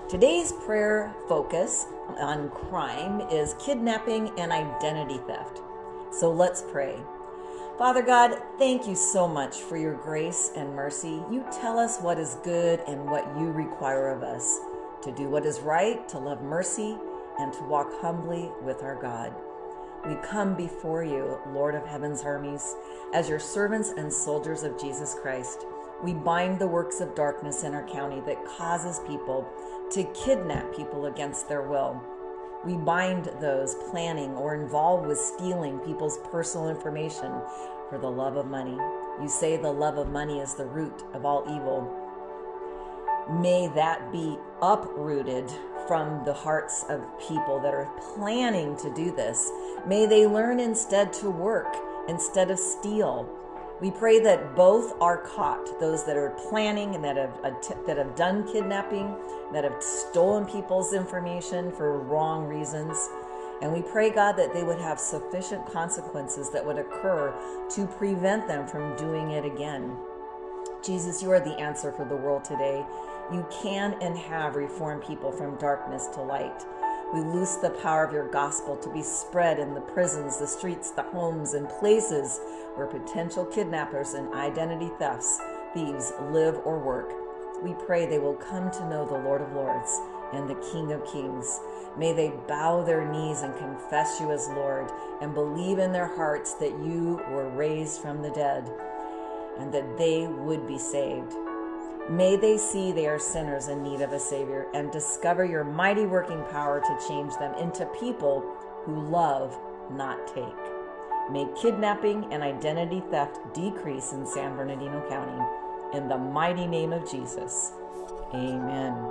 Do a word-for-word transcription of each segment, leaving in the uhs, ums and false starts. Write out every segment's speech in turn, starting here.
Today's prayer focus on crime is kidnapping and identity theft. So let's pray. Father God, thank you so much for your grace and mercy. You tell us what is good and what you require of us, to do what is right, to love mercy, and to walk humbly with our God. We come before you, Lord of heaven's armies, as your servants and soldiers of Jesus Christ. We bind the works of darkness in our county that causes people to kidnap people against their will. We bind those planning or involved with stealing people's personal information for the love of money. You say the love of money is the root of all evil. May that be uprooted from the hearts of people that are planning to do this. May they learn instead to work instead of steal. We pray that both are caught, those that are planning and that have that have done kidnapping, that have stolen people's information for wrong reasons. And we pray, God, that they would have sufficient consequences that would occur to prevent them from doing it again. Jesus, you are the answer for the world today. You can and have reformed people from darkness to light. We loose the power of your gospel to be spread in the prisons, the streets, the homes, and places where potential kidnappers and identity thefts, thieves live or work. We pray they will come to know the Lord of Lords and the King of Kings. May they bow their knees and confess you as Lord and believe in their hearts that you were raised from the dead and that they would be saved. May they see they are sinners in need of a Savior and discover your mighty working power to change them into people who love, not take. May kidnapping and identity theft decrease in San Bernardino County. In the mighty name of Jesus, amen.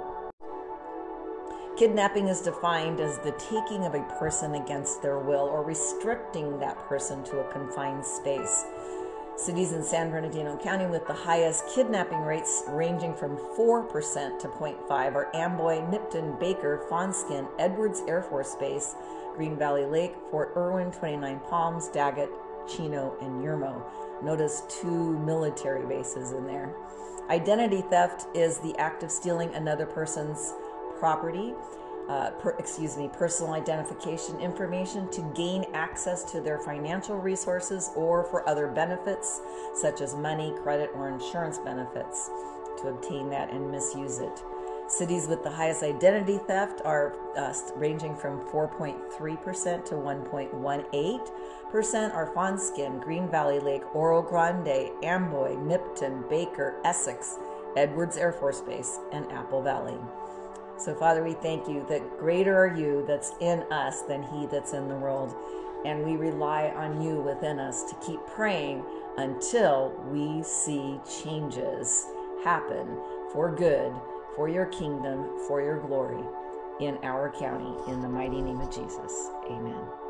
Kidnapping is defined as the taking of a person against their will or restricting that person to a confined space. Cities in San Bernardino County with the highest kidnapping rates ranging from four percent to zero point five are Amboy, Nipton, Baker, Fawnskin, Edwards Air Force Base, Green Valley Lake, Fort Irwin, twenty-nine Palms, Daggett, Chino, and Yermo. Notice two military bases in there. Identity theft is the act of stealing another person's property, Uh, per, excuse me, personal identification information to gain access to their financial resources or for other benefits such as money, credit, or insurance benefits, to obtain that and misuse it. Cities with the highest identity theft are uh, ranging from four point three percent to one point one eight percent are Fawnskin, Green Valley Lake, Oro Grande, Amboy, Nipton, Baker, Essex, Edwards Air Force Base, and Apple Valley. So, Father, we thank you that greater are you that's in us than he that's in the world. And we rely on you within us to keep praying until we see changes happen for good, for your kingdom, for your glory in our county. In the mighty name of Jesus, amen.